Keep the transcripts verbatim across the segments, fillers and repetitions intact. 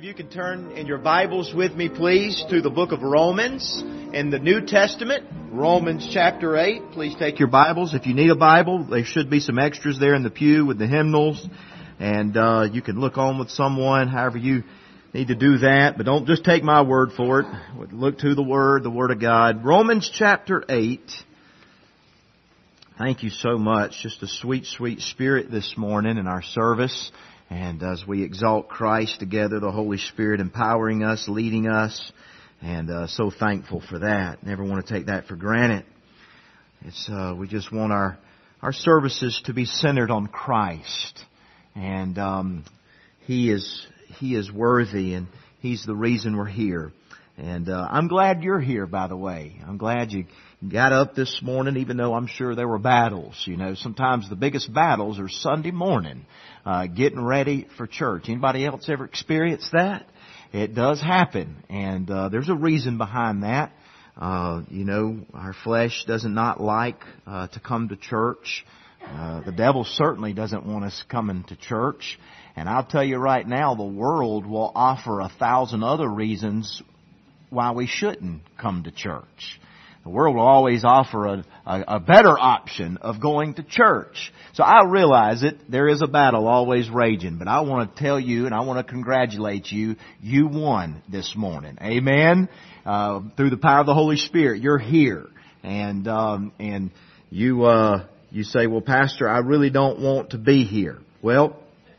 you can turn in your Bibles with me, please, to the book of Romans in the New Testament, Romans chapter eight. Please take your Bibles. If you need a Bible, there should be some extras there in the pew with the hymnals, and uh, you can look on with someone, however you need to do that. But don't just take my word for it. Look to the Word, the Word of God. Romans chapter eight. Thank you so much. Just a sweet, sweet spirit this morning in our service. And as we exalt Christ together, the Holy Spirit empowering us, leading us, and uh, so thankful for that. Never want to take that for granted. It's uh, we just want our our services to be centered on Christ, and um, He is He is worthy, and He's the reason we're here. And uh, I'm glad you're here, by the way. I'm glad you got up this morning, even though I'm sure there were battles. You know, sometimes the biggest battles are Sunday morning, uh, getting ready for church. Anybody else ever experienced that? It does happen, and uh, there's a reason behind that. Uh, you know, our flesh does not like uh, to come to church. Uh, the devil certainly doesn't want us coming to church. And I'll tell you right now, the world will offer a thousand other reasons why we shouldn't come to church. The world will always offer a, a, a better option of going to church. So I realize it. There is a battle always raging. But I want to tell you and I want to congratulate you. You won this morning. Amen? Uh, through the power of the Holy Spirit, you're here. And um, and you uh, you say, well, Pastor, I really don't want to be here. Well,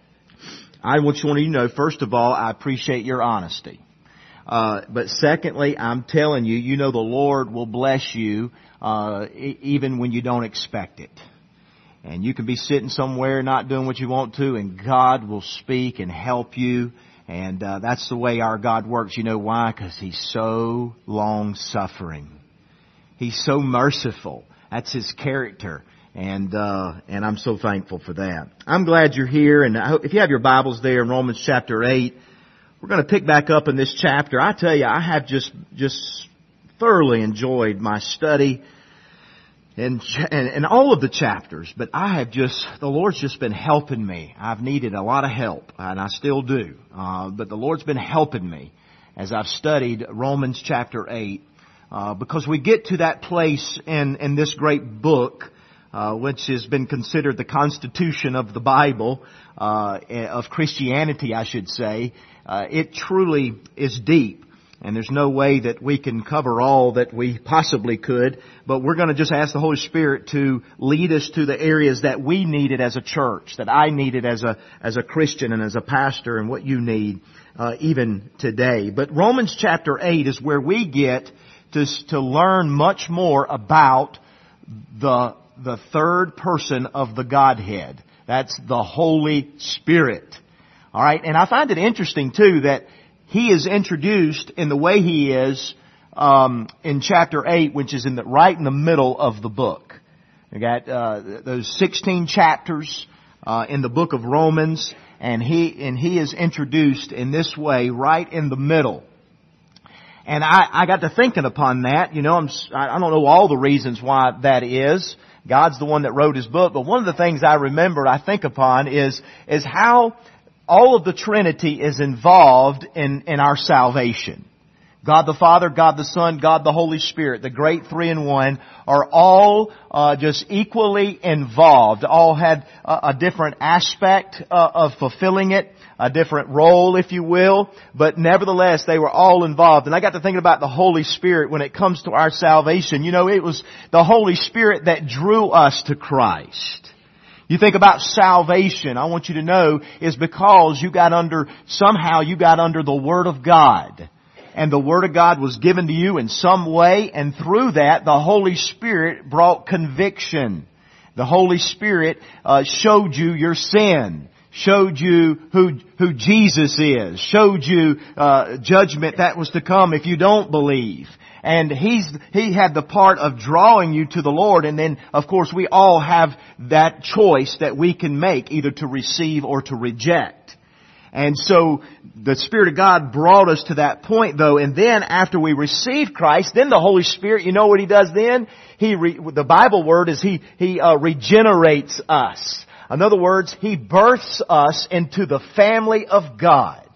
I want you to know, first of all, I appreciate your honesty. Uh, but secondly, I'm telling you, you know the Lord will bless you uh, e- even when you don't expect it. And you can be sitting somewhere not doing what you want to, and God will speak and help you. And uh, that's the way our God works. You know why? Because He's so long-suffering. He's so merciful. That's His character. And uh, and I'm so thankful for that. I'm glad you're here. And I hope, if you have your Bibles there in Romans chapter eight, we're going to pick back up in this chapter. I tell you, I have just just thoroughly enjoyed my study and, and and all of the chapters. But I have just, the Lord's just been helping me. I've needed a lot of help, and I still do. Uh, but the Lord's been helping me as I've studied Romans chapter eight. Uh, because we get to that place in, in this great book, Uh, which has been considered the constitution of the Bible, uh, of Christianity, I should say. Uh, it truly is deep, and there's no way that we can cover all that we possibly could, but we're going to just ask the Holy Spirit to lead us to the areas that we needed as a church, that I needed as a as a Christian and as a pastor, and what you need uh, even today. But Romans chapter eight is where we get to, to learn much more about the the third person of the Godhead. That's the Holy Spirit. All right, and I find it interesting too that He is introduced in the way He is um, in chapter eight, which is in the right in the middle of the book. We got uh, those sixteen chapters uh, in the book of Romans, and he and he is introduced in this way, right in the middle. And I, I got to thinking upon that. You know, I'm I don't know all the reasons why that is. God's the one that wrote His book. But one of the things I remember, I think upon, is is how all of the Trinity is involved in, in our salvation. God the Father, God the Son, God the Holy Spirit, the great three in one, are all uh, just equally involved. All had a, a different aspect uh, of fulfilling it, a different role, if you will, but nevertheless, they were all involved. And I got to thinking about the Holy Spirit when it comes to our salvation. You know, it was the Holy Spirit that drew us to Christ. You think about salvation, I want you to know, is because you got under, somehow you got under the Word of God. And the Word of God was given to you in some way, and through that, the Holy Spirit brought conviction. The Holy Spirit uh, showed you your sin, showed you who who Jesus is, showed you uh, judgment that was to come if you don't believe. And He's He had the part of drawing you to the Lord, and then, of course, we all have that choice that we can make, either to receive or to reject. And so the Spirit of God brought us to that point, though. And then after we receive Christ, then the Holy Spirit, you know what He does then? He, re, the Bible word is He, He uh, regenerates us. In other words, He births us into the family of God.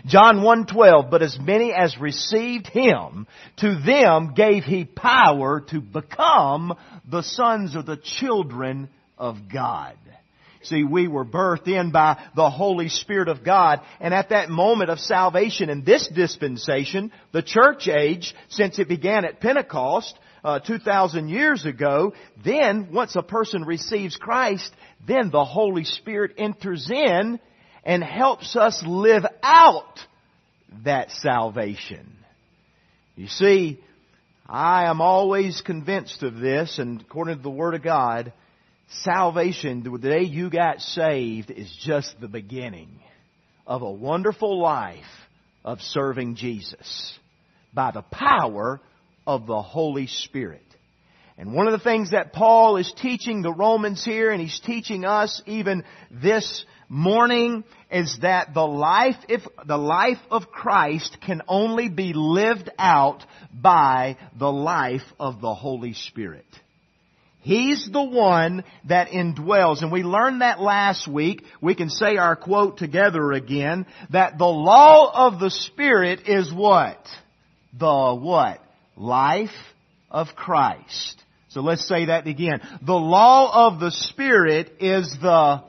John one twelve, but as many as received Him, to them gave He power to become the sons of the children of God. See, we were birthed in by the Holy Spirit of God, and at that moment of salvation in this dispensation, the church age, since it began at Pentecost, uh, two thousand years ago, then once a person receives Christ, then the Holy Spirit enters in and helps us live out that salvation. You see, I am always convinced of this, and according to the Word of God, salvation, the day you got saved, is just the beginning of a wonderful life of serving Jesus by the power of the Holy Spirit. And one of the things that Paul is teaching the Romans here, and he's teaching us even this morning, is that the life, if the life of Christ can only be lived out by the life of the Holy Spirit. He's the one that indwells. And we learned that last week. We can say our quote together again, that the law of the Spirit is what? The what? Life of Christ. So let's say that again. The law of the Spirit is the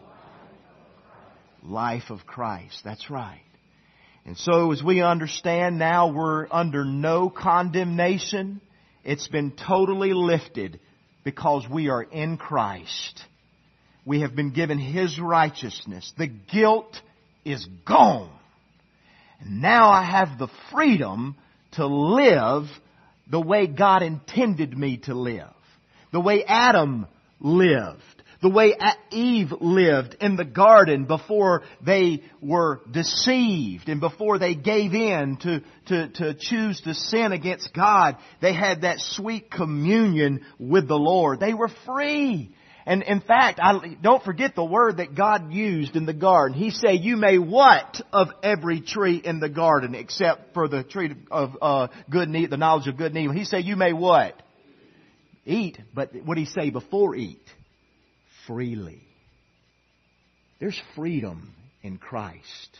life of Christ. That's right. And so as we understand now, we're under no condemnation. It's been totally lifted because we are in Christ. We have been given His righteousness. The guilt is gone. And now I have the freedom to live the way God intended me to live. The way Adam lived. The way Eve lived in the garden before they were deceived and before they gave in to, to, to choose to sin against God. They had that sweet communion with the Lord. They were free. And in fact, I, don't forget the word that God used in the garden. He said, you may what of every tree in the garden except for the tree of uh, good and evil, the knowledge of good and evil. He said, you may what? Eat. But what did He say before eat? Freely. There's freedom in Christ.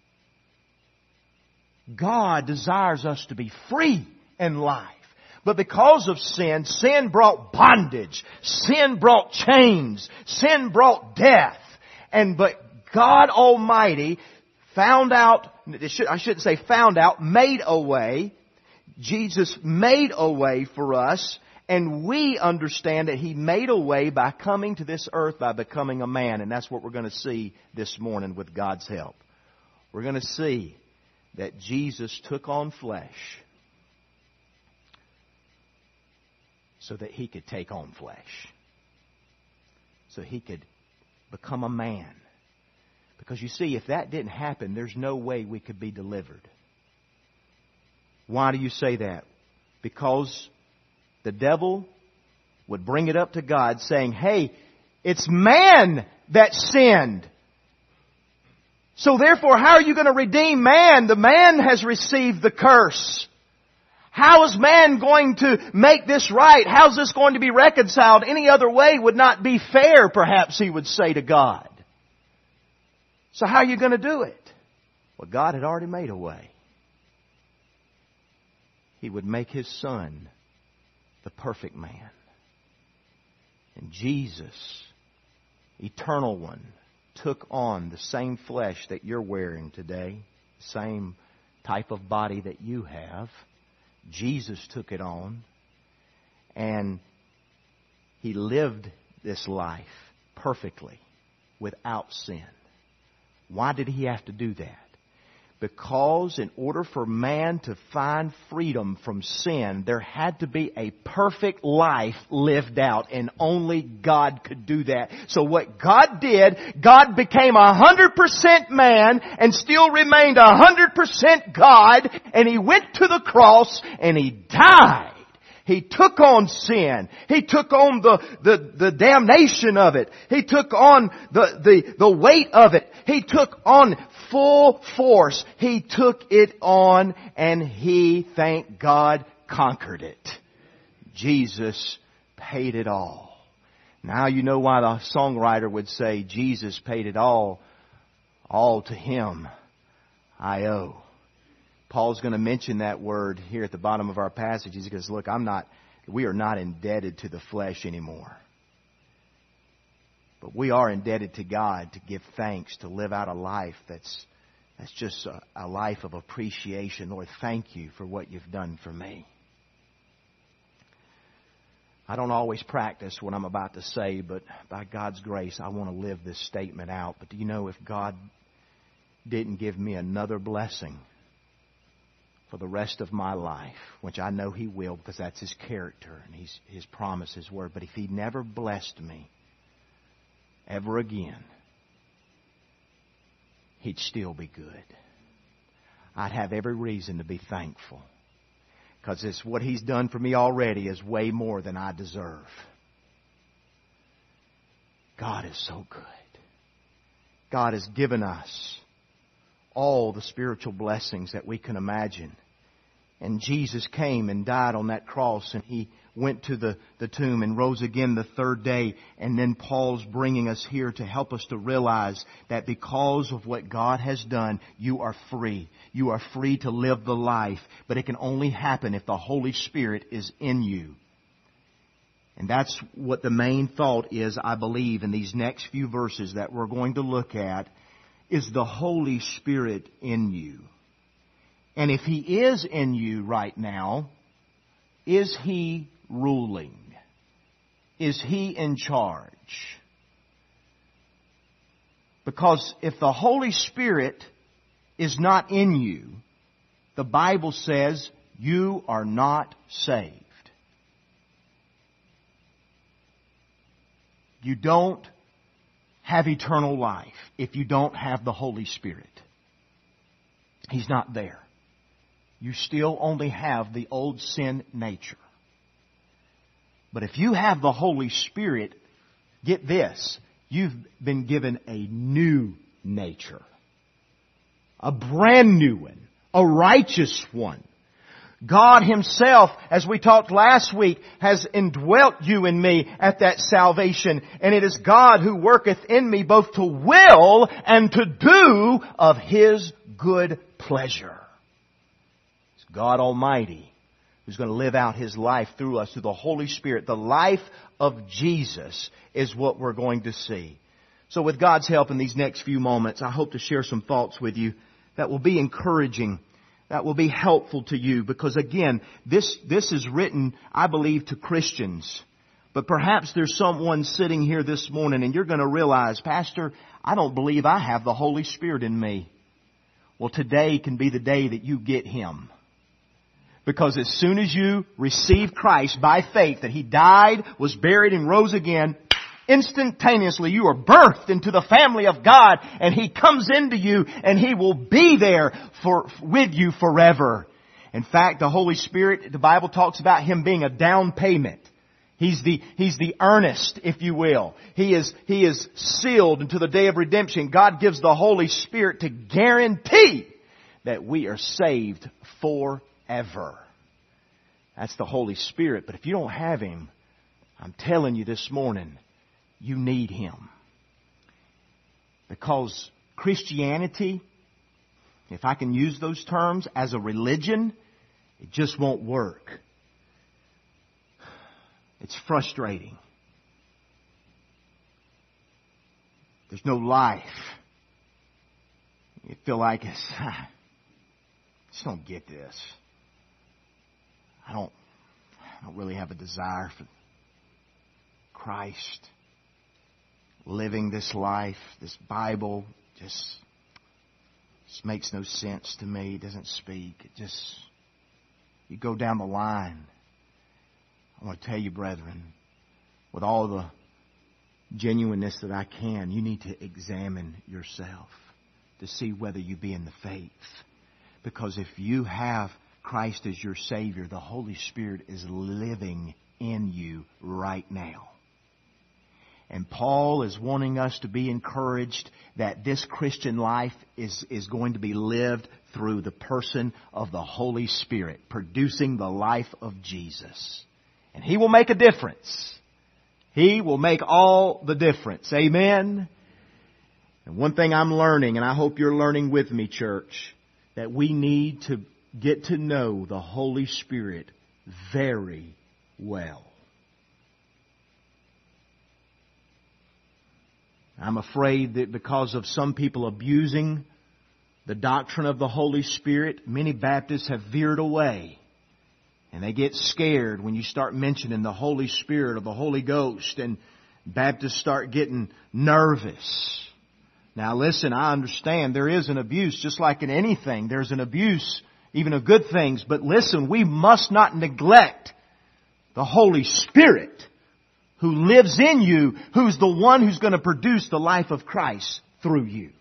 God desires us to be free in life. But because of sin, sin brought bondage. Sin brought chains. Sin brought death. And but God Almighty found out, I shouldn't say found out, made a way. Jesus made a way for us. And we understand that He made a way by coming to this earth by becoming a man. And that's what we're going to see this morning with God's help. We're going to see that Jesus took on flesh so that He could take on flesh. So He could become a man. Because you see, if that didn't happen, there's no way we could be delivered. Why do you say that? Because the devil would bring it up to God saying, hey, it's man that sinned. So therefore, how are you going to redeem man? The man has received the curse. How is man going to make this right? How is this going to be reconciled? Any other way would not be fair, perhaps he would say to God. So how are you going to do it? Well, God had already made a way. He would make His Son the perfect man. And Jesus, Eternal One, took on the same flesh that you're wearing today, the same type of body that you have. Jesus took it on, and He lived this life perfectly, without sin. Why did He have to do that? Because in order for man to find freedom from sin, there had to be a perfect life lived out, and only God could do that. So what God did, God became a hundred percent man and still remained a hundred percent God, and He went to the cross and He died. He took on sin. He took on the, the, the damnation of it. He took on the, the, the weight of it. He took on full force. He took it on, and He, thank God, conquered it. Jesus paid it all. Now you know why the songwriter would say, Jesus paid it all. All to Him I owe. Paul's going to mention that word here at the bottom of our passage. He goes, look, I'm not, we are not indebted to the flesh anymore. But we are indebted to God to give thanks, to live out a life that's that's just a, a life of appreciation. Lord, thank you for what you've done for me. I don't always practice what I'm about to say, but by God's grace, I want to live this statement out. But do you know, if God didn't give me another blessing for the rest of my life, which I know He will because that's His character and He's, His promise, His word, but if He never blessed me ever again, He'd still be good. I'd have every reason to be thankful, because it's what He's done for me already is way more than I deserve. God is so good. God has given us all the spiritual blessings that we can imagine. And Jesus came and died on that cross, and He went to the, the tomb and rose again the third day. And then Paul's bringing us here to help us to realize that because of what God has done, you are free. You are free to live the life, but it can only happen if the Holy Spirit is in you. And that's what the main thought is, I believe, in these next few verses that we're going to look at, is the Holy Spirit in you. And if He is in you right now, is He ruling? Is He in charge? Because if the Holy Spirit is not in you, the Bible says you are not saved. You don't have eternal life if you don't have the Holy Spirit. He's not there. You still only have the old sin nature. But if you have the Holy Spirit, get this, you've been given a new nature. A brand new one. A righteous one. God Himself, as we talked last week, has indwelt you and me at that salvation. And it is God who worketh in me both to will and to do of His good pleasure. It's God Almighty who's going to live out His life through us, through the Holy Spirit. The life of Jesus is what we're going to see. So with God's help in these next few moments, I hope to share some thoughts with you that will be encouraging, that will be helpful to you. Because again, this, this is written, I believe, to Christians. But perhaps there's someone sitting here this morning and you're going to realize, Pastor, I don't believe I have the Holy Spirit in me. Well, today can be the day that you get Him. Because as soon as you receive Christ by faith, that He died, was buried, and rose again, instantaneously you are birthed into the family of God, and He comes into you and He will be there for, with you forever. In fact, the Holy Spirit, the Bible talks about Him being a down payment. He's the, He's the earnest, if you will. He is, He is sealed into the day of redemption. God gives the Holy Spirit to guarantee that we are saved forever. Ever. That's the Holy Spirit. But if you don't have Him, I'm telling you this morning, you need Him. Because Christianity, if I can use those terms, as a religion, it just won't work. It's frustrating. There's no life. You feel like it's, I just don't get this. I don't, I don't really have a desire for Christ. Living this life, this Bible, just, just makes no sense to me. It doesn't speak. It just, you go down the line. I want to tell you, brethren, with all the genuineness that I can, you need to examine yourself to see whether you be in the faith. Because if you have Christ as your Savior, the Holy Spirit is living in you right now. And Paul is wanting us to be encouraged that this Christian life is, is going to be lived through the person of the Holy Spirit, producing the life of Jesus. And He will make a difference. He will make all the difference. Amen? And one thing I'm learning, and I hope you're learning with me, church, that we need to get to know the Holy Spirit very well. I'm afraid that because of some people abusing the doctrine of the Holy Spirit, many Baptists have veered away. And they get scared when you start mentioning the Holy Spirit or the Holy Ghost, and Baptists start getting nervous. Now listen, I understand there is an abuse, just like in anything. There's an abuse, even of good things. But listen, we must not neglect the Holy Spirit who lives in you, who's the one who's going to produce the life of Christ through you.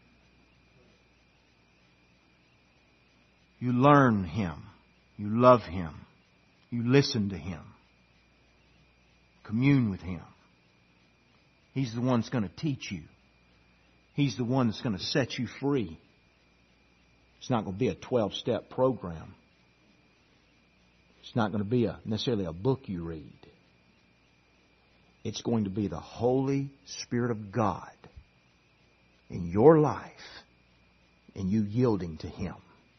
You learn Him. You love Him. You listen to Him. Commune with Him. He's the one that's going to teach you. He's the one that's going to set you free. It's not going to be a twelve-step program. It's not going to be a, necessarily a book you read. It's going to be the Holy Spirit of God in your life and you yielding to Him.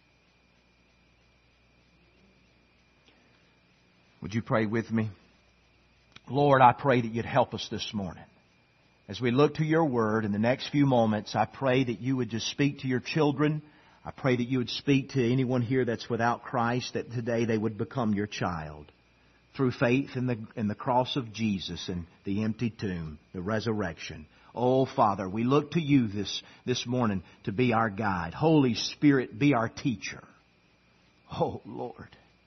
Would you pray with me? Lord, I pray that You'd help us this morning. As we look to Your Word in the next few moments, I pray that You would just speak to Your children. I pray that You would speak to anyone here that's without Christ, that today they would become Your child through faith in the, in the cross of Jesus and the empty tomb, the resurrection. Oh, Father, we look to You this, this morning to be our guide. Holy Spirit, be our teacher. Oh, Lord.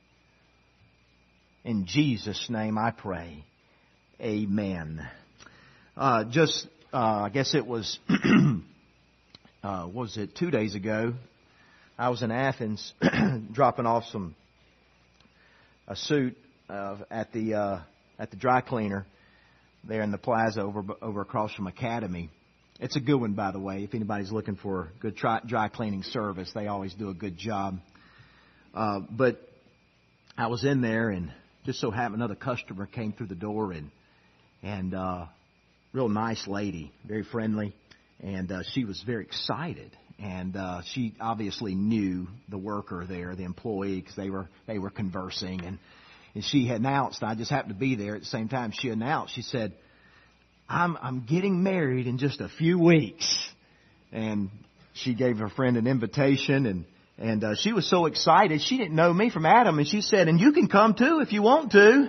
In Jesus' name I pray. Amen. Uh, just, uh, I guess it was, uh, what was it, two days ago, I was in Athens dropping off some, a suit uh, at the, uh, at the dry cleaner there in the plaza over, over across from Academy. It's a good one, by the way. If anybody's looking for a good dry, dry cleaning service, they always do a good job. Uh, but I was in there, and just so happened another customer came through the door, and and uh, real nice lady, very friendly, and uh, she was very excited, and uh, she obviously knew the worker there, the employee, because they were they were conversing, and and she had announced. I just happened to be there at the same time. She announced. She said, "I'm I'm getting married in just a few weeks," and she gave her friend an invitation, and. And uh, she was so excited. She didn't know me from Adam. And she said, and you can come too if you want to.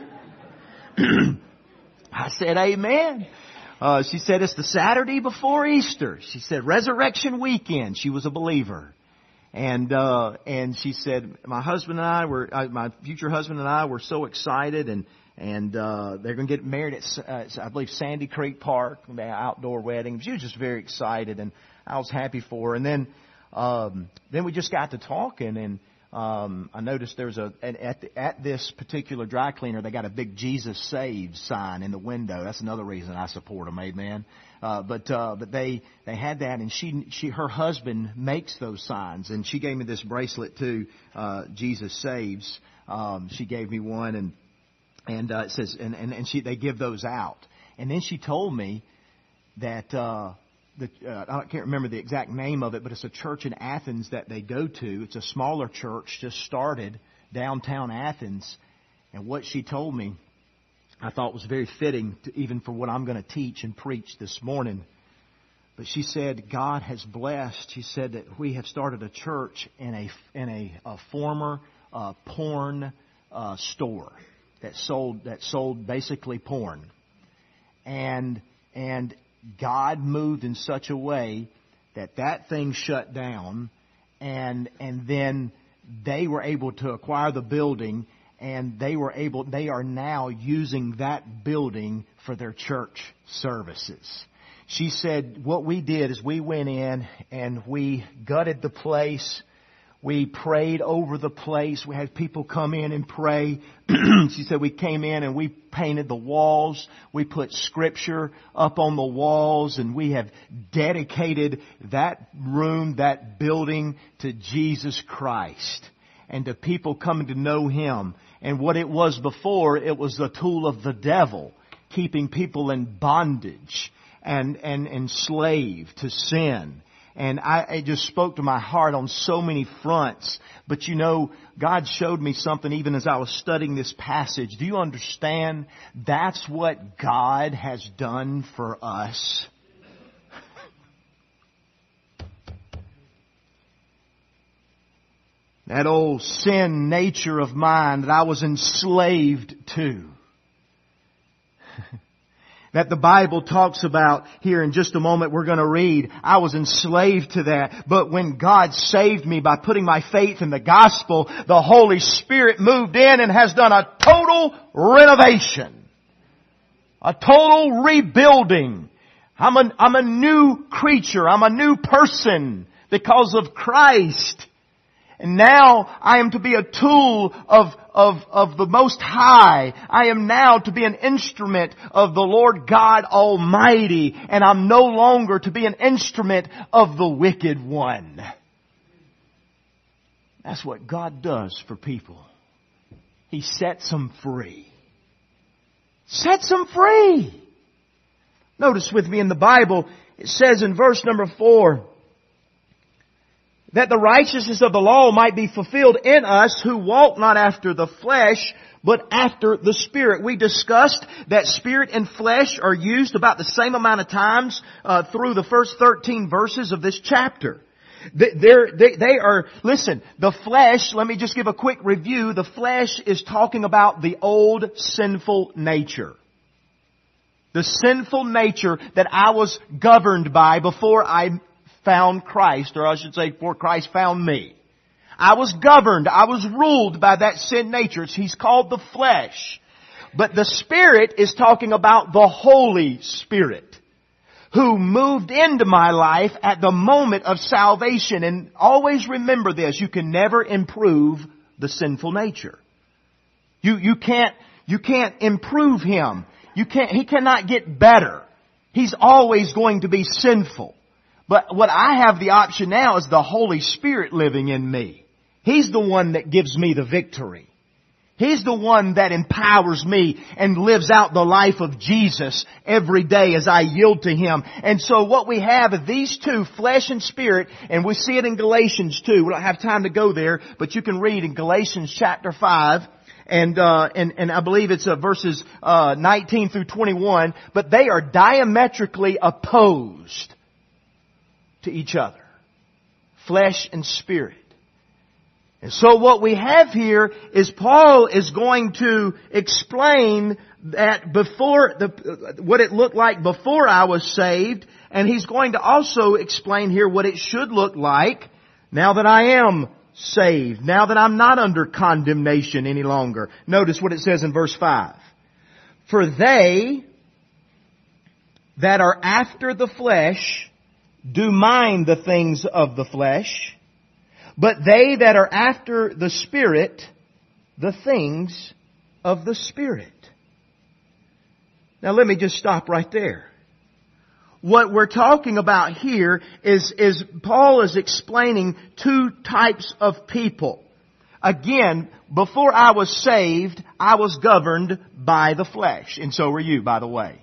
I said, amen. Uh, she said, it's the Saturday before Easter. She said, resurrection weekend. She was a believer. And uh, and she said, my husband and I were, uh, my future husband and I were so excited. And, and uh, they're going to get married at, uh, I believe, Sandy Creek Park, an outdoor wedding. She was just very excited. And I was happy for her. And then Um, then we just got to talking, and um, I noticed there's a at the, at this particular dry cleaner they got a big Jesus Saves sign in the window. That's another reason I support them, amen. Uh, but uh, but they they had that, and she she her husband makes those signs, and she gave me this bracelet too, uh, Jesus Saves. Um, she gave me one, and and uh, it says and, and and she they give those out, and then she told me that. Uh, The, uh, I can't remember the exact name of it, but it's a church in Athens that they go to. It's a smaller church, just started downtown Athens. And what she told me, I thought was very fitting to, even for what I'm going to teach and preach this morning. But she said, God has blessed. She said that we have started a church in a in a, a former uh, porn uh, store that sold that sold basically porn, and and. God moved in such a way that that thing shut down, and and then they were able to acquire the building, and they were able. They are now using that building for their church services. She said, what we did is we went in and we gutted the place. We prayed over the place. We had people come in and pray. She said we came in and we painted the walls. We put scripture up on the walls, and we have dedicated that room, that building to Jesus Christ and to people coming to know Him. And what it was before, it was the tool of the devil, keeping people in bondage and, and enslaved to sin. And I, it just spoke to my heart on so many fronts. But you know, God showed me something even as I was studying this passage. Do you understand? That's what God has done for us. That old sin nature of mine that I was enslaved to. That the Bible talks about here in just a moment we're going to read. I was enslaved to that. But when God saved me by putting my faith in the gospel, the Holy Spirit moved in and has done a total renovation. A total rebuilding. I'm a, I'm a new creature. I'm a new person because of Christ. And now I am to be a tool of, of, of the Most High. I am now to be an instrument of the Lord God Almighty. And I'm no longer to be an instrument of the wicked one. That's what God does for people. He sets them free. Sets them free. Notice with me in the Bible, it says in verse number four, that the righteousness of the law might be fulfilled in us who walk not after the flesh, but after the Spirit. We discussed that Spirit and flesh are used about the same amount of times uh, through the first thirteen verses of this chapter. They're, they, they are, listen, the flesh, let me just give a quick review. The flesh is talking about the old sinful nature. The sinful nature that I was governed by before I found Christ, or I should say before Christ found me. I was governed, I was ruled by that sin nature. He's called the flesh. But the Spirit is talking about the Holy Spirit, who moved into my life at the moment of salvation. And always remember this, you can never improve the sinful nature. You, you can't, you can't improve him. You can't, he cannot get better. He's always going to be sinful. But what I have the option now is the Holy Spirit living in me. He's the one that gives me the victory. He's the one that empowers me and lives out the life of Jesus every day as I yield to Him. And so what we have are these two, flesh and spirit, and we see it in Galatians two. We don't have time to go there, but you can read in Galatians chapter five. And, uh, and, and I believe it's uh, verses, uh, nineteen through twenty-one. But they are diametrically opposed to each other. Flesh and spirit. And so what we have here is Paul is going to explain that before the, what it looked like before I was saved. And he's going to also explain here what it should look like now that I am saved. Now that I'm not under condemnation any longer. Notice what it says in verse five. For they that are after the flesh do mind the things of the flesh, but they that are after the Spirit, the things of the Spirit. Now let me just stop right there. What we're talking about here is, is Paul is explaining two types of people. Again, before I was saved, I was governed by the flesh. And so were you, by the way.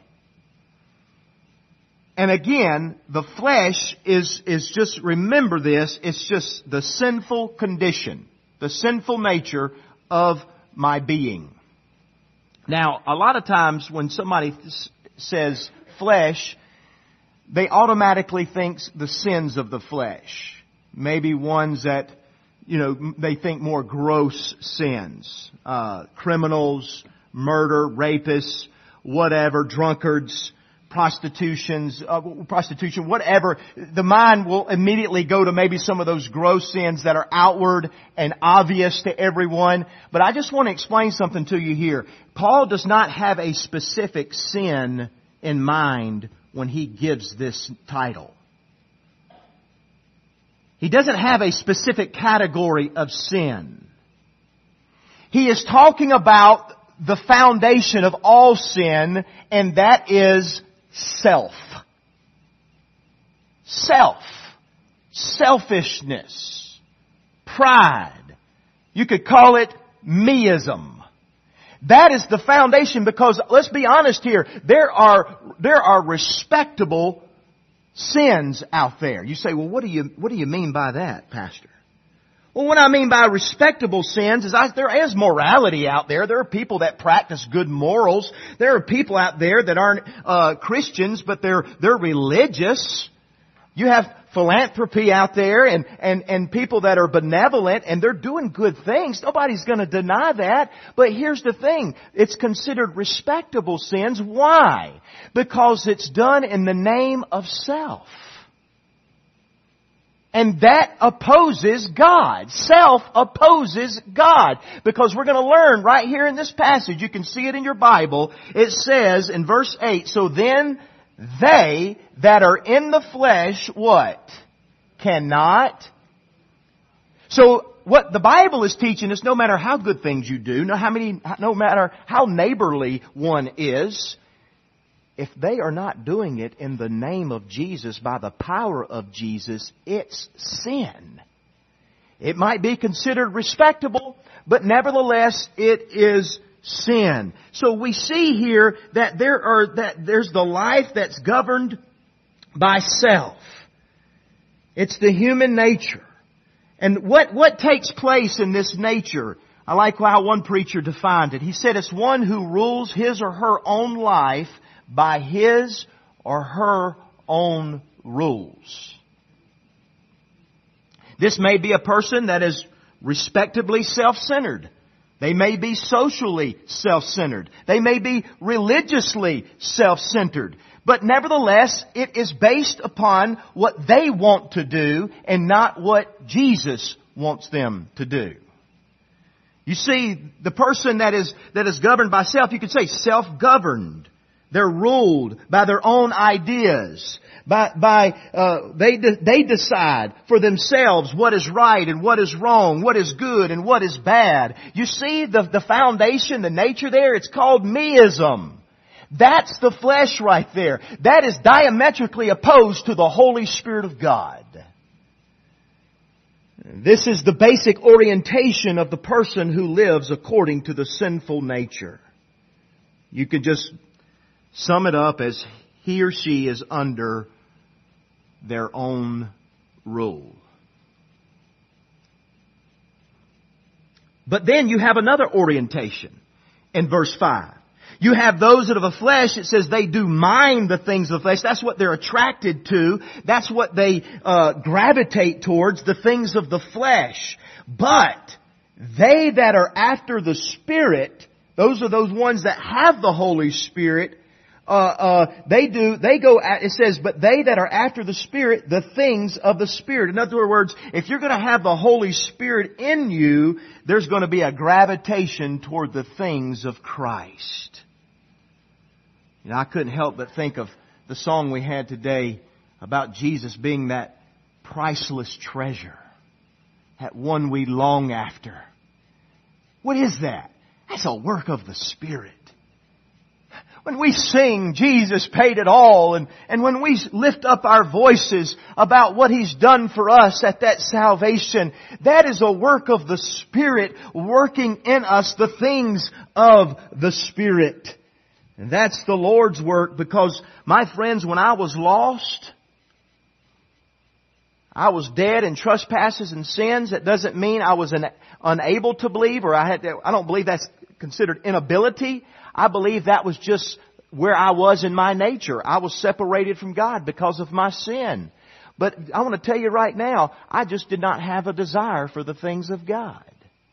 And again, the flesh is, is just, remember this, it's just the sinful condition, the sinful nature of my being. Now, a lot of times when somebody says flesh, they automatically think the sins of the flesh. Maybe ones that, you know, they think more gross sins. Uh, criminals, murder, rapists, whatever, drunkards, prostitutions, uh, prostitution, whatever. The mind will immediately go to maybe some of those gross sins that are outward and obvious to everyone. But I just want to explain something to you here. Paul does not have a specific sin in mind when he gives this title. He doesn't have a specific category of sin. He is talking about the foundation of all sin, and that is self. Self. Selfishness. Pride. You could call it meism. That is the foundation, because let's be honest here, there are, there are respectable sins out there. You say, well, what do you, what do you mean by that, Pastor? Well, what I mean by respectable sins is I, there is morality out there. There are people that practice good morals. There are people out there that aren't uh, Christians, but they're they're religious. You have philanthropy out there and, and, and people that are benevolent and they're doing good things. Nobody's going to deny that. But here's the thing. It's considered respectable sins. Why? Because it's done in the name of self. And that opposes God. Self opposes God. Because we're going to learn right here in this passage, you can see it in your Bible, it says in verse eight, so then they that are in the flesh, what? Cannot. So what the Bible is teaching us, no matter how good things you do, no, how many, no matter how neighborly one is, if they are not doing it in the name of Jesus, by the power of Jesus, it's sin. It might be considered respectable, but nevertheless it is sin. So we see here that there are that there's the life that's governed by self. It's the human nature. And what, what takes place in this nature? I like how one preacher defined it. He said it's one who rules his or her own life by his or her own rules. This may be a person that is respectably self-centered. They may be socially self-centered. They may be religiously self-centered. But nevertheless, it is based upon what they want to do and not what Jesus wants them to do. You see, the person that is, that is governed by self, you could say self-governed. They're ruled by their own ideas. By, by, uh, they, de- they decide for themselves what is right and what is wrong, what is good and what is bad. You see the, the foundation, the nature there, it's called meism. That's the flesh right there. That is diametrically opposed to the Holy Spirit of God. This is the basic orientation of the person who lives according to the sinful nature. You could just sum it up as he or she is under their own rule. But then you have another orientation in verse five. You have those that of the flesh, it says they do mind the things of the flesh. That's what they're attracted to. That's what they uh, gravitate towards, the things of the flesh. But they that are after the Spirit, those are those ones that have the Holy Spirit, Uh, uh, they do, they go at, it says, but they that are after the Spirit, the things of the Spirit. In other words, if you're going to have the Holy Spirit in you, there's going to be a gravitation toward the things of Christ. You know, I couldn't help but think of the song we had today about Jesus being that priceless treasure, that one we long after. What is that? That's a work of the Spirit. When we sing, Jesus paid it all, and, and when we lift up our voices about what He's done for us at that salvation, that is a work of the Spirit working in us the things of the Spirit. And that's the Lord's work, because, my friends, when I was lost, I was dead in trespasses and sins. That doesn't mean I was an, unable to believe, or I had to, I don't believe that's considered inability. I believe that was just where I was in my nature. I was separated from God because of my sin. But I want to tell you right now, I just did not have a desire for the things of God.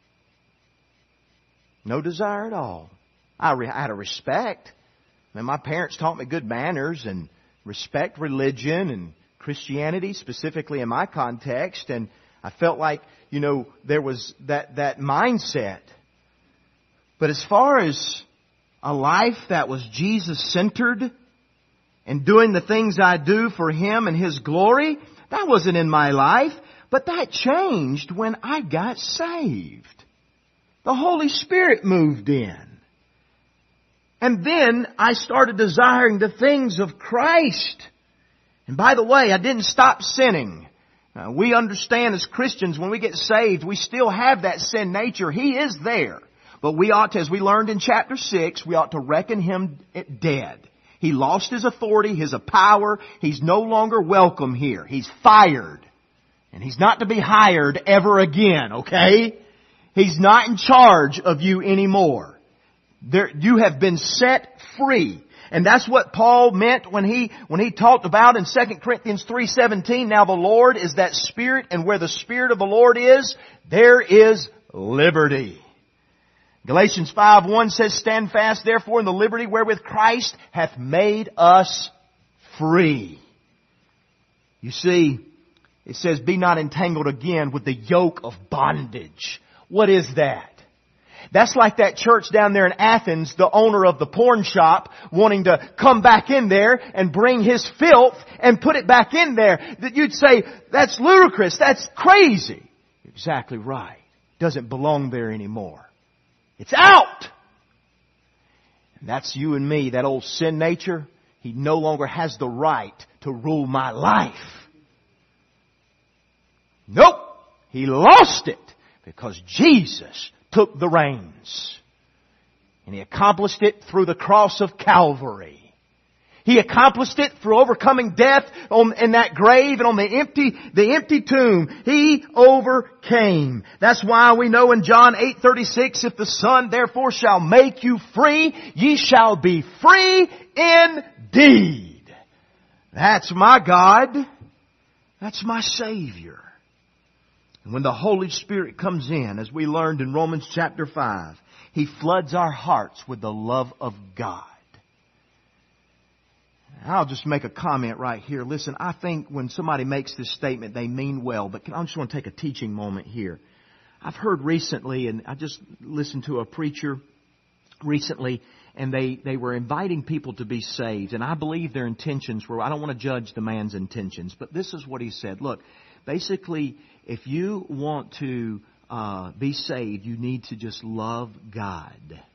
No desire at all. I, re- I had a respect. And my parents taught me good manners and respect religion and Christianity, specifically in my context. And I felt like, you know, there was that, that mindset. But as far as a life that was Jesus-centered and doing the things I do for Him and His glory, that wasn't in my life. But that changed when I got saved. The Holy Spirit moved in. And then I started desiring the things of Christ. And by the way, I didn't stop sinning. Uh, we understand as Christians, when we get saved, we still have that sin nature. He is there. But we ought to, as we learned in chapter six, we ought to reckon Him dead. He lost his authority, his power. He's no longer welcome here. He's fired. And he's not to be hired ever again, okay? He's not in charge of you anymore. There, you have been set free. And that's what Paul meant when he, when he talked about in Second Corinthians three seventeen, now the Lord is that Spirit, and where the Spirit of the Lord is, there is liberty. Galatians five one says, stand fast therefore in the liberty wherewith Christ hath made us free. You see, it says, be not entangled again with the yoke of bondage. What is that? That's like that church down there in Athens, the owner of the porn shop, wanting to come back in there and bring his filth and put it back in there. That you'd say, that's ludicrous, that's crazy. Exactly right. Doesn't belong there anymore. It's out! And that's you and me, that old sin nature. He no longer has the right to rule my life. Nope! He lost it because Jesus took the reins. And He accomplished it through the cross of Calvary. He accomplished it through overcoming death on, in that grave and on the empty, the empty tomb. He overcame. That's why we know in John eight thirty-six, if the Son therefore shall make you free, ye shall be free indeed. That's my God. That's my Savior. And when the Holy Spirit comes in, as we learned in Romans chapter five, He floods our hearts with the love of God. I'll just make a comment right here. Listen, I think when somebody makes this statement, they mean well, but I just want to take a teaching moment here. I've heard recently, and I just listened to a preacher recently, and they, they were inviting people to be saved. And I believe their intentions were, I don't want to judge the man's intentions, but this is what he said. Look, basically, if you want to uh, be saved, you need to just love God.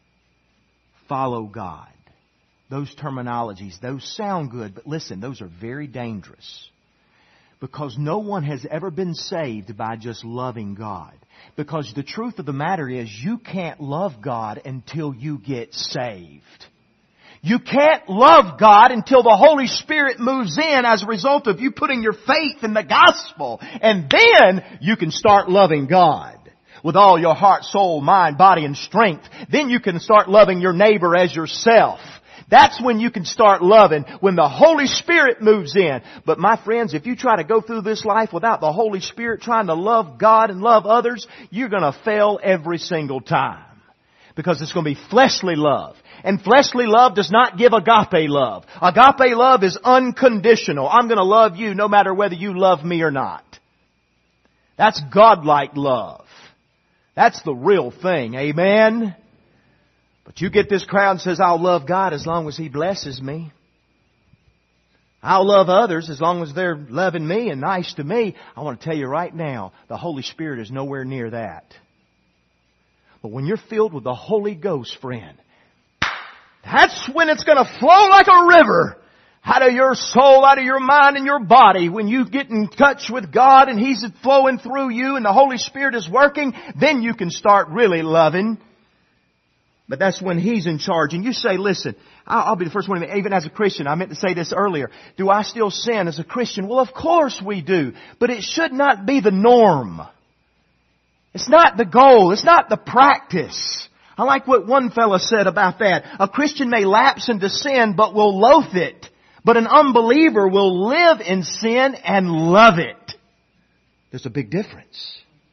Follow God. Those terminologies, those sound good, but listen, those are very dangerous. Because no one has ever been saved by just loving God. Because the truth of the matter is, you can't love God until you get saved. You can't love God until the Holy Spirit moves in as a result of you putting your faith in the gospel. And then you can start loving God with all your heart, soul, mind, body, and strength. Then you can start loving your neighbor as yourself. That's when you can start loving, when the Holy Spirit moves in. But my friends, if you try to go through this life without the Holy Spirit trying to love God and love others, you're going to fail every single time. Because it's going to be fleshly love. And fleshly love does not give agape love. Agape love is unconditional. I'm going to love you no matter whether you love me or not. That's godlike love. That's the real thing. Amen? But you get this crowd and says, I'll love God as long as He blesses me. I'll love others as long as they're loving me and nice to me. I want to tell you right now, the Holy Spirit is nowhere near that. But when you're filled with the Holy Ghost, friend, that's when it's going to flow like a river out of your soul, out of your mind and your body. When you get in touch with God and He's flowing through you and the Holy Spirit is working, then you can start really loving. But that's when He's in charge. And you say, listen, I'll be the first one, even as a Christian, I meant to say this earlier. Do I still sin as a Christian? Well, of course we do. But it should not be the norm. It's not the goal. It's not the practice. I like what one fellow said about that. A Christian may lapse into sin, but will loathe it. But an unbeliever will live in sin and love it. There's a big difference.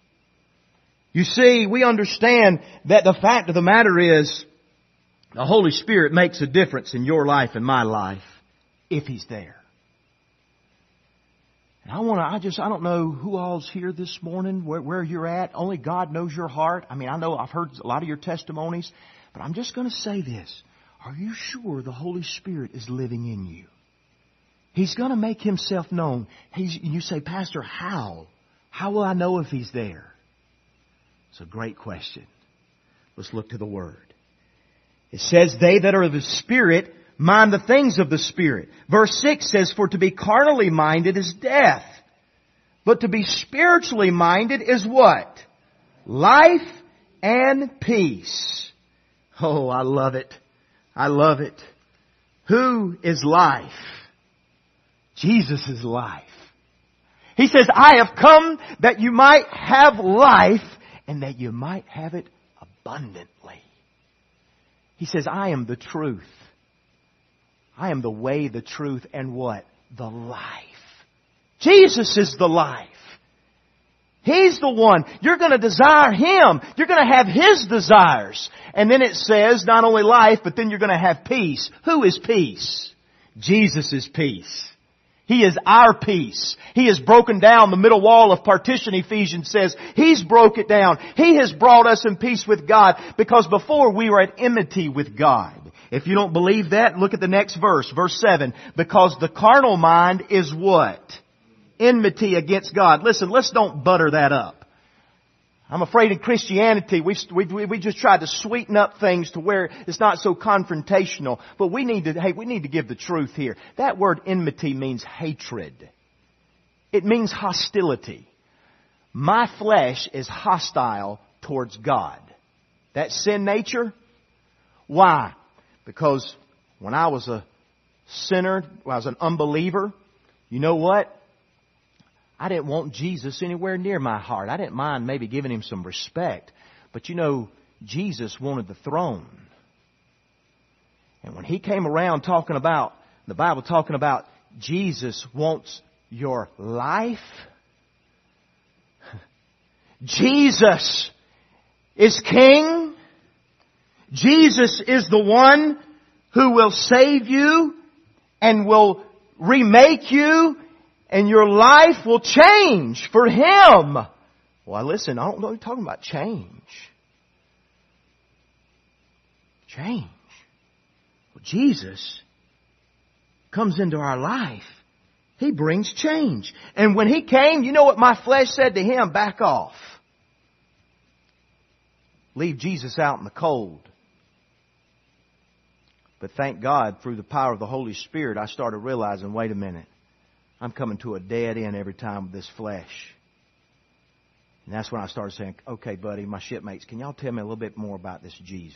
You see, we understand that the fact of the matter is the Holy Spirit makes a difference in your life and my life if He's there. And I want to, I just, I don't know who all's here this morning, where, where you're at. Only God knows your heart. I mean, I know I've heard a lot of your testimonies, but I'm just going to say this. Are you sure the Holy Spirit is living in you? He's going to make Himself known. He's, you say, Pastor, how? How will I know if He's there? It's a great question. Let's look to the Word. It says, they that are of the Spirit mind the things of the Spirit. Verse six says, for to be carnally minded is death. But to be spiritually minded is what? Life and peace. Oh, I love it. I love it. Who is life? Jesus is life. He says, I have come that you might have life and that you might have it abundantly. He says, I am the truth. I am the way, the truth, and what? The life. Jesus is the life. He's the one. You're going to desire Him. You're going to have His desires. And then it says, not only life, but then you're going to have peace. Who is peace? Jesus is peace. He is our peace. He has broken down the middle wall of partition, Ephesians says. He's broke it down. He has brought us in peace with God because before we were at enmity with God. If you don't believe that, look at the next verse, verse seven. Because the carnal mind is what? Enmity against God. Listen, let's don't butter that up. I'm afraid in Christianity we, we, we just try to sweeten up things to where it's not so confrontational. But we need to, hey, we need to give the truth here. That word enmity means hatred. It means hostility. My flesh is hostile towards God. That sin nature. Why? Because when I was a sinner, when I was an unbeliever, you know what? I didn't want Jesus anywhere near my heart. I didn't mind maybe giving Him some respect. But you know, Jesus wanted the throne. And when He came around talking about, the Bible talking about Jesus wants your life. Jesus is King. Jesus is the one who will save you and will remake you. And your life will change for Him. Well, listen, I don't know what you're talking about. Change. Change. Well, Jesus comes into our life. He brings change. And when He came, you know what my flesh said to Him? Back off. Leave Jesus out in the cold. But thank God, through the power of the Holy Spirit, I started realizing, wait a minute. I'm coming to a dead end every time with this flesh. And that's when I started saying, okay, buddy, my shipmates, can y'all tell me a little bit more about this Jesus?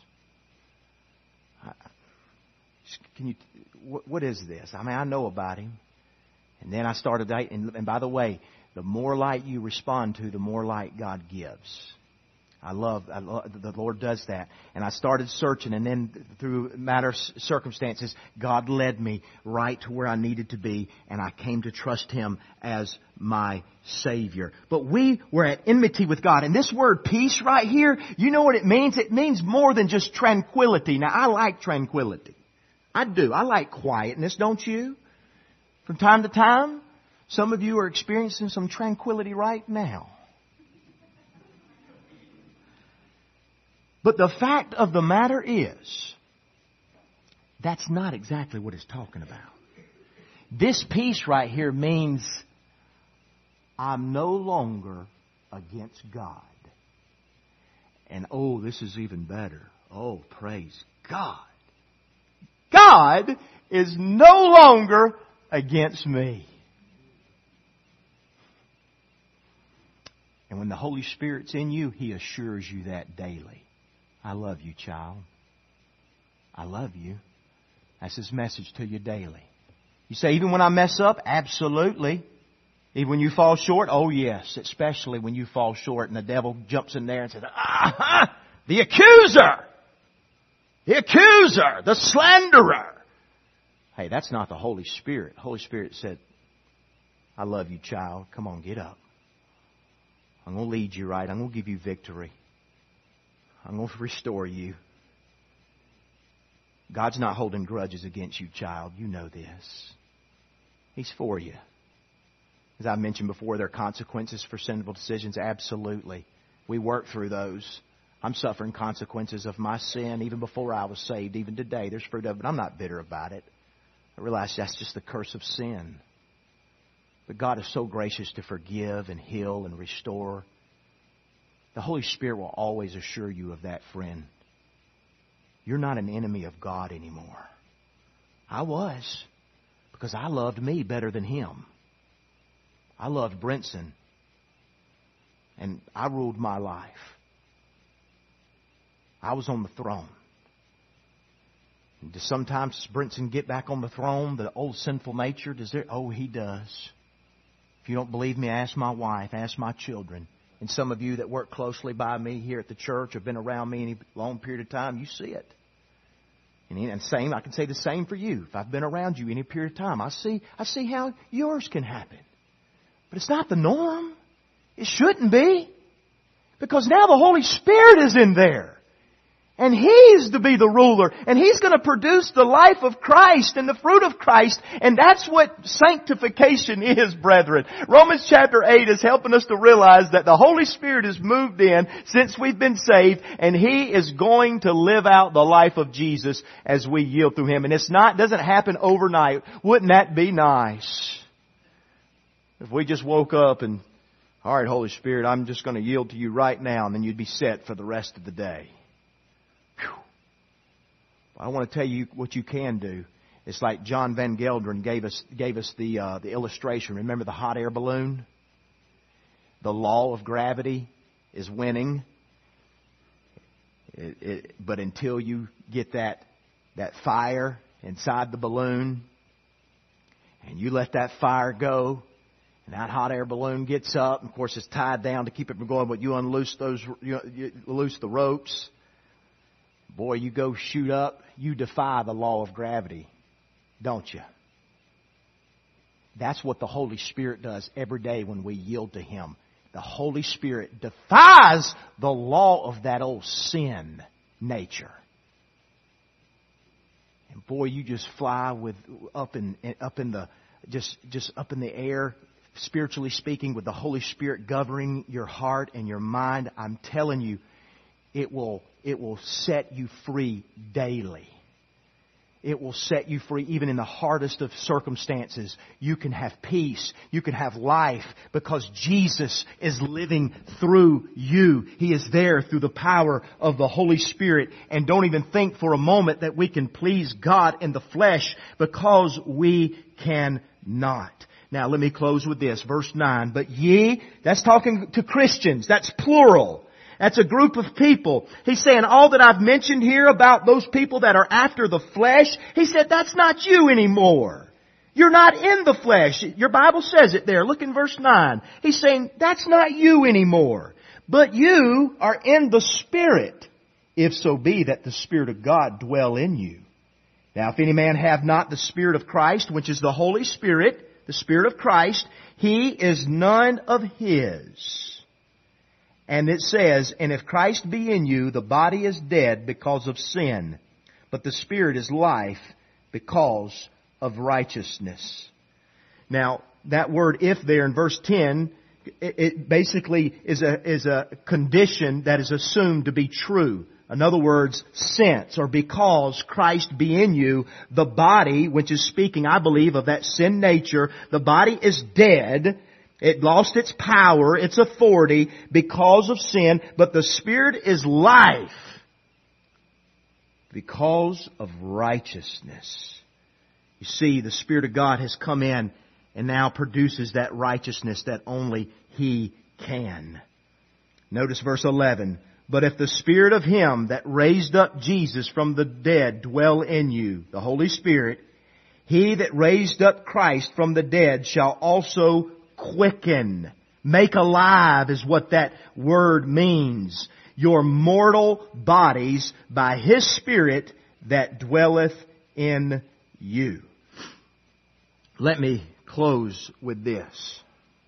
Can you? What is this? I mean, I know about Him. And then I started, and, and by the way, the more light you respond to, the more light God gives. I love, I love, the Lord does that. And I started searching, and then through matter of circumstances, God led me right to where I needed to be, and I came to trust Him as my Savior. But we were at enmity with God. And this word peace right here, you know what it means? It means more than just tranquility. Now, I like tranquility. I do. I like quietness, don't you? From time to time, some of you are experiencing some tranquility right now. But the fact of the matter is, that's not exactly what it's talking about. This peace right here means I'm no longer against God. And oh, this is even better. Oh, praise God. God is no longer against me. And when the Holy Spirit's in you, He assures you that daily. I love you, child. I love you. That's His message to you daily. You say, even when I mess up? Absolutely. Even when you fall short? Oh, yes. Especially when you fall short and the devil jumps in there and says, ah, the accuser! The accuser! The slanderer! Hey, that's not the Holy Spirit. The Holy Spirit said, I love you, child. Come on, get up. I'm going to lead you right. I'm going to give you victory. I'm going to restore you. God's not holding grudges against you, child. You know this. He's for you. As I mentioned before, there are consequences for sinful decisions. Absolutely. We work through those. I'm suffering consequences of my sin even before I was saved. Even today, there's fruit of it. But I'm not bitter about it. I realize that's just the curse of sin. But God is so gracious to forgive and heal and restore. The Holy Spirit will always assure you of that, friend. You're not an enemy of God anymore. I was, because I loved me better than him. I loved Brinson, and I ruled my life. I was on the throne. Does sometimes Brinson get back on the throne, the old sinful nature? Does there? Oh, he does. If you don't believe me, ask my wife, ask my children. And some of you that work closely by me here at the church, have been around me any long period of time, you see it. And same, I can say the same for you. If I've been around you any period of time, I see, I see how yours can happen. But it's not the norm. It shouldn't be. Because now the Holy Spirit is in there. And He's to be the ruler. And He's going to produce the life of Christ and the fruit of Christ. And that's what sanctification is, brethren. Romans chapter eight is helping us to realize that the Holy Spirit has moved in since we've been saved. And He is going to live out the life of Jesus as we yield to Him. And it's not, doesn't happen overnight. Wouldn't that be nice? If we just woke up and, all right, Holy Spirit, I'm just going to yield to You right now. And then you'd be set for the rest of the day. I want to tell you what you can do. It's like John Van Gelderen gave us gave us the uh, the illustration. Remember the hot air balloon? The law of gravity is winning. It, it, but until you get that that fire inside the balloon, and you let that fire go, and that hot air balloon gets up, and of course it's tied down to keep it from going. But you unloose those, you, you loose the ropes. Boy, you go shoot up, you defy the law of gravity, don't you? That's what the Holy Spirit does every day when we yield to Him. The Holy Spirit defies the law of that old sin nature. And boy, you just fly with up in up in the just just up in the air, spiritually speaking, with the Holy Spirit governing your heart and your mind. I'm telling you, it will It will set you free daily. It will set you free even in the hardest of circumstances. You can have peace. You can have life because Jesus is living through you. He is there through the power of the Holy Spirit. And don't even think for a moment that we can please God in the flesh, because we cannot. Now let me close with this. Verse nine. But ye, that's talking to Christians. That's plural. That's a group of people. He's saying all that I've mentioned here about those people that are after the flesh, He said that's not you anymore. You're not in the flesh. Your Bible says it there. Look in verse nine. He's saying that's not you anymore. But you are in the Spirit, if so be that the Spirit of God dwell in you. Now if any man have not the Spirit of Christ, which is the Holy Spirit, the Spirit of Christ, he is none of His. And it says, and if Christ be in you, the body is dead because of sin, but the Spirit is life because of righteousness. Now, that word if there in verse ten, it basically is a, is a condition that is assumed to be true. In other words, since or because Christ be in you, the body, which is speaking, I believe, of that sin nature, the body is dead. It lost its power, its authority because of sin, but the Spirit is life because of righteousness. You see, the Spirit of God has come in and now produces that righteousness that only He can. Notice verse eleven. But if the Spirit of Him that raised up Jesus from the dead dwell in you, the Holy Spirit, He that raised up Christ from the dead shall also quicken. Make alive is what that word means. Your mortal bodies by His Spirit that dwelleth in you. Let me close with this.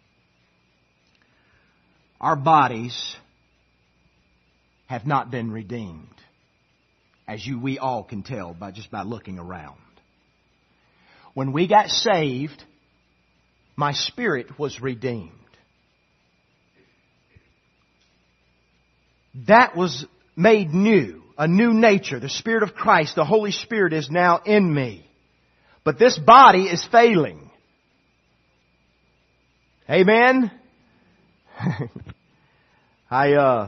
Our bodies have not been redeemed, as you we all can tell by just by looking around. When we got saved, my spirit was redeemed. That was made new, a new nature. The Spirit of Christ, the Holy Spirit, is now in me. But this body is failing. Amen? I uh,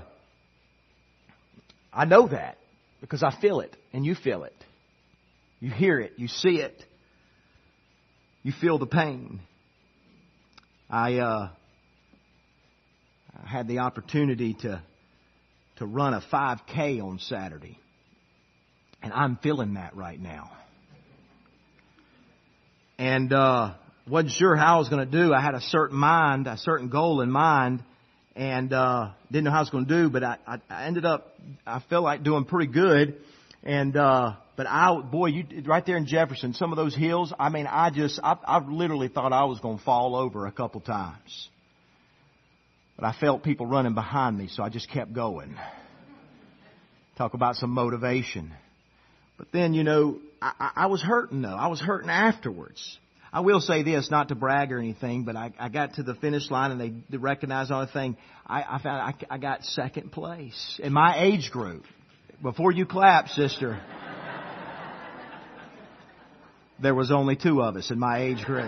I know that because I feel it and you feel it. You hear it, you see it. You feel the pain. I uh, had the opportunity to to run a five K on Saturday. And I'm feeling that right now. And uh wasn't sure how I was going to do. I had a certain mind, a certain goal in mind, and uh didn't know how I was going to do, but I, I, I ended up, I felt like doing pretty good. And uh but I, boy, you right there in Jefferson, some of those hills, I mean, I just, I, I literally thought I was going to fall over a couple times. But I felt people running behind me, so I just kept going. Talk about some motivation. But then, you know, I, I was hurting though. I was hurting afterwards. I will say this, not to brag or anything, but I, I got to the finish line and they, they recognized all the thing. I, I found I, I got second place in my age group. Before you clap, sister, there was only two of us in my age group.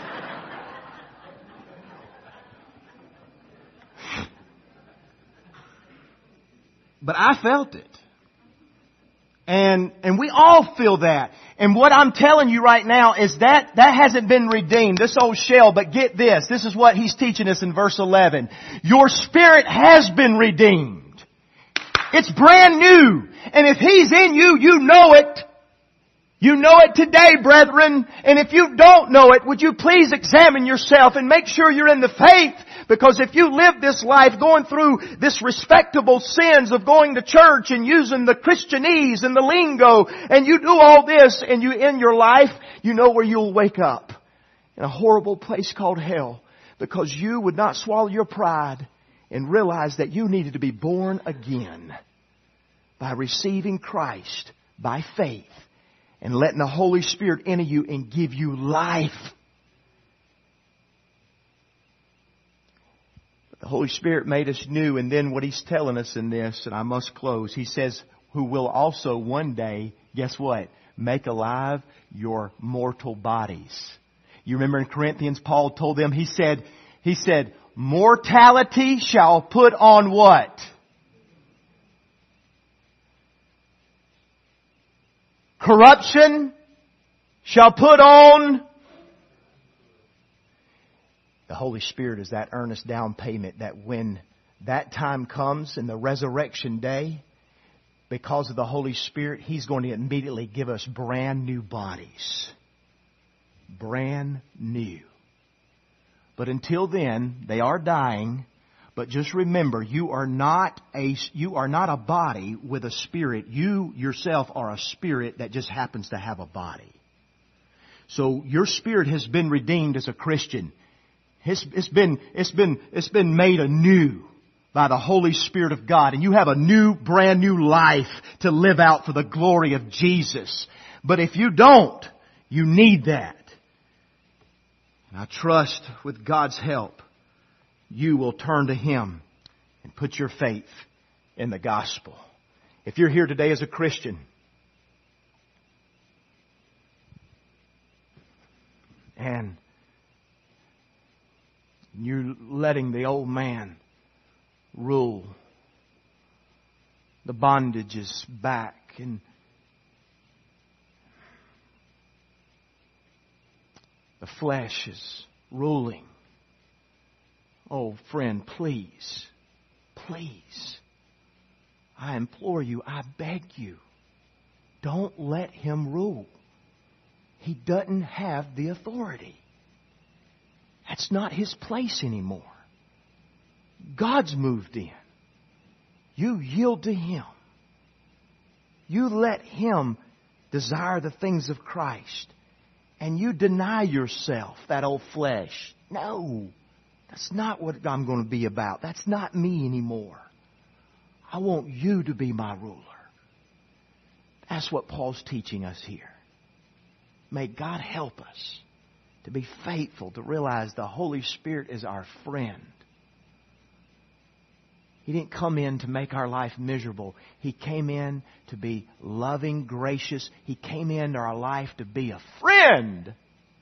But I felt it. And, and we all feel that. And what I'm telling you right now is that, that hasn't been redeemed, this old shell. But get this, this is what he's teaching us in verse eleven. Your spirit has been redeemed. It's brand new. And if he's in you, you know it. You know it today, brethren. And if you don't know it, would you please examine yourself and make sure you're in the faith? Because if you live this life going through this respectable sins of going to church and using the Christianese and the lingo, and you do all this and you end your life, you know where you'll wake up. In a horrible place called hell. Because you would not swallow your pride and realize that you needed to be born again by receiving Christ by faith and letting the Holy Spirit enter you and give you life. The Holy Spirit made us new, and then what He's telling us in this, and I must close, He says, who will also one day, guess what? Make alive your mortal bodies. You remember in Corinthians, Paul told them, he said, he said, mortality shall put on what? Corruption shall put on. The Holy Spirit is that earnest down payment that when that time comes in the resurrection day, because of the Holy Spirit, He's going to immediately give us brand new bodies. Brand new. But until then, they are dying. But just remember, you are not a, you are not a body with a spirit. You yourself are a spirit that just happens to have a body. So your spirit has been redeemed as a Christian. It's, it's been, it's been, it's been made anew by the Holy Spirit of God. And you have a new, brand new life to live out for the glory of Jesus. But if you don't, you need that. And I trust with God's help, you will turn to Him and put your faith in the gospel. If you're here today as a Christian, and you're letting the old man rule, the bondage is back, and the flesh is ruling. Oh, friend, please, please, I implore you, I beg you, don't let him rule. He doesn't have the authority. That's not his place anymore. God's moved in. You yield to Him. You let Him desire the things of Christ. And you deny yourself, that old flesh. No, that's not what I'm going to be about. That's not me anymore. I want you to be my ruler. That's what Paul's teaching us here. May God help us to be faithful, to realize the Holy Spirit is our friend. He didn't come in to make our life miserable. He came in to be loving, gracious. He came into our life to be a friend.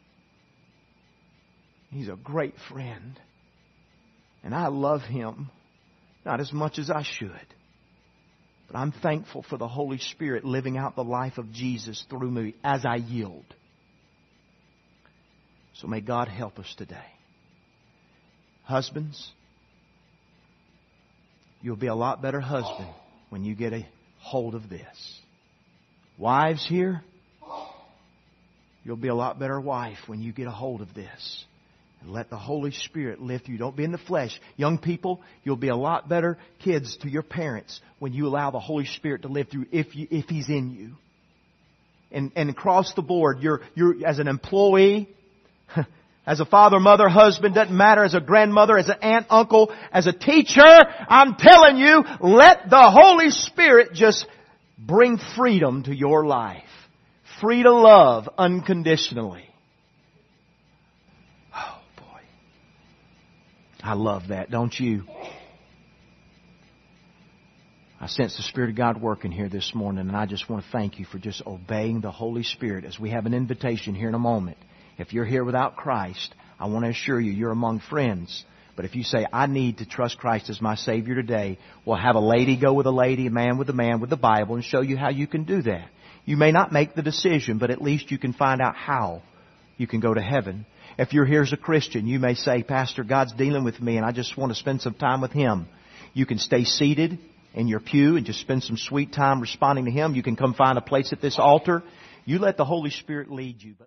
He's a great friend. And I love Him, not as much as I should. But I'm thankful for the Holy Spirit living out the life of Jesus through me as I yield. So may God help us today. Husbands, you'll be a lot better husband when you get a hold of this. Wives here, you'll be a lot better wife when you get a hold of this. And let the Holy Spirit lift you. Don't be in the flesh. Young people, you'll be a lot better kids to your parents when you allow the Holy Spirit to lift you if you, if He's in you. And, and across the board, you're, you're, as an employee, as a father, mother, husband, doesn't matter, as a grandmother, as an aunt, uncle, as a teacher, I'm telling you, let the Holy Spirit just bring freedom to your life. Free to love unconditionally. Oh boy. I love that, don't you? I sense the Spirit of God working here this morning, and I just want to thank you for just obeying the Holy Spirit as we have an invitation here in a moment. If you're here without Christ, I want to assure you, you're among friends. But if you say, I need to trust Christ as my Savior today, we'll have a lady go with a lady, a man with a man with the Bible, and show you how you can do that. You may not make the decision, but at least you can find out how you can go to heaven. If you're here as a Christian, you may say, Pastor, God's dealing with me, and I just want to spend some time with Him. You can stay seated in your pew and just spend some sweet time responding to Him. You can come find a place at this altar. You let the Holy Spirit lead you.